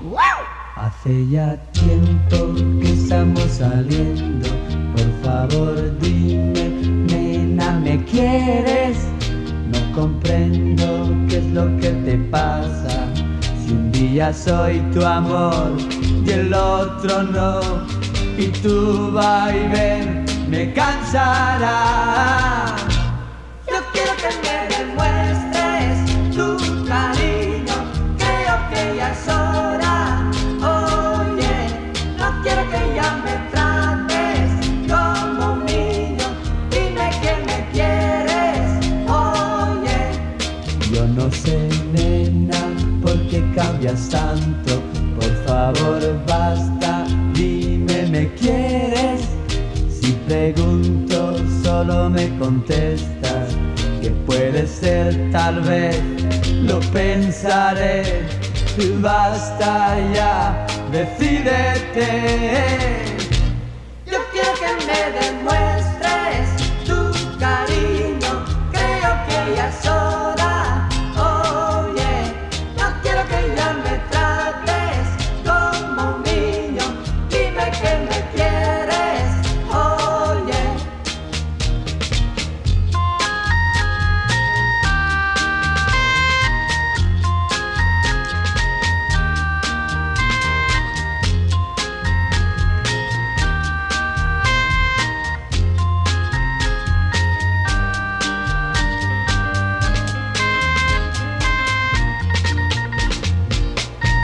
Hace ya tiempo que estamos saliendo. Por favor dime, nena, ¿me quieres? No comprendo qué es lo que te pasa. Si un día soy tu amor y el otro no, y tu vaivén me cansará. Yo quiero que me demuestres tu cariño. Creo que ya es hora. Oye, no quiero que ya me trates como un niño. Dime que me quieres. Oye, Yo no sé, nena, por qué cambias tanto. Por favor, basta, dime, ¿me quieres? Si pregunto, solo me contestas que puede ser, tal vez, lo pensaré. Basta ya, decídete. yo quiero que me demuestres tu cariño. Creo que ya es hora.